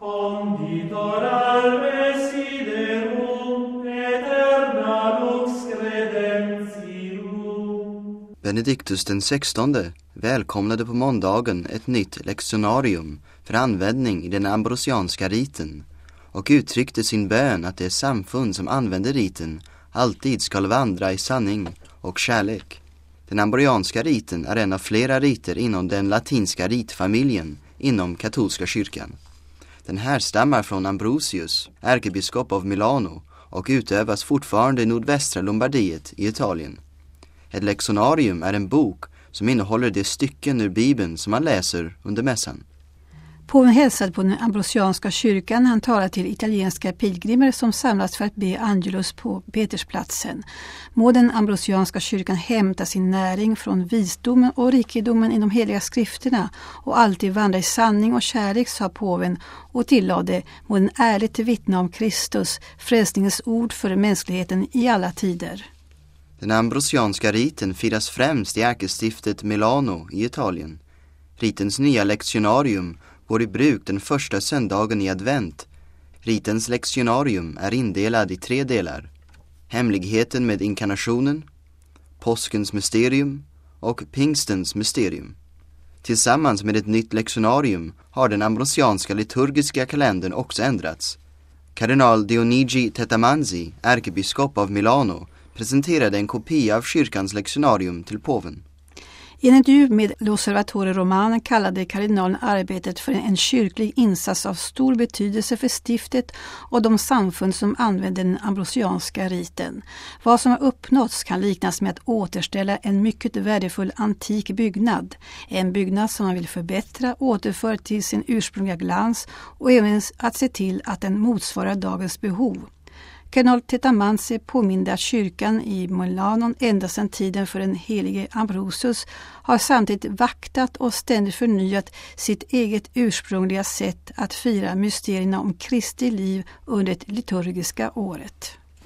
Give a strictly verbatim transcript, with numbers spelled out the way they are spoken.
Conditor alve siderum eterna lux credentium. Benediktus den sextonde välkomnade på måndagen ett nytt lektionarium för användning i den ambrosianska riten och uttryckte sin bön att det samfund som använder riten alltid ska vandra i sanning och kärlek. Den ambrosianska riten är en av flera riter inom den latinska ritfamiljen inom katolska kyrkan. Den här stammar från Ambrosius, ärkebiskop av Milano, och utövas fortfarande i nordvästra Lombardiet i Italien. Ett lektionarium är en bok som innehåller de stycken ur Bibeln som man läser under mässan. Påven hälsade på den ambrosianska kyrkan. Han talade till italienska pilgrimer som samlats för att be Angelus på Petersplatsen. Må den ambrosianska kyrkan hämta sin näring från visdomen och rikedomen i de heliga skrifterna och alltid vandra i sanning och kärlek, sa påven, och tillade: må den ärligt vittna om Kristus, frälsningens ord för mänskligheten i alla tider. Den ambrosianska riten firas främst i ärkestiftet Milano i Italien. Ritens nya lektionarium går i bruk den första söndagen i advent. Ritens lektionarium är indelad i tre delar: hemligheten med inkarnationen, påskens mysterium och pingstens mysterium. Tillsammans med ett nytt lektionarium har den ambrosianska liturgiska kalendern också ändrats. Kardinal Dionigi Tettamanzi, ärkebiskop av Milano, presenterade en kopia av kyrkans lektionarium till påven. I en intervju med L'Osservatore Romano kallade kardinalen arbetet för en kyrklig insats av stor betydelse för stiftet och de samfund som använder den ambrosianska riten. Vad som har uppnåtts kan liknas med att återställa en mycket värdefull antik byggnad. En byggnad som man vill förbättra, återföra till sin ursprungliga glans och även att se till att den motsvarar dagens behov. Kardinal Tettamanzi påminde att kyrkan i Milano ända sedan tiden för den helige Ambrosius har samtidigt vaktat och ständigt förnyat sitt eget ursprungliga sätt att fira mysterierna om Kristi liv under det liturgiska året.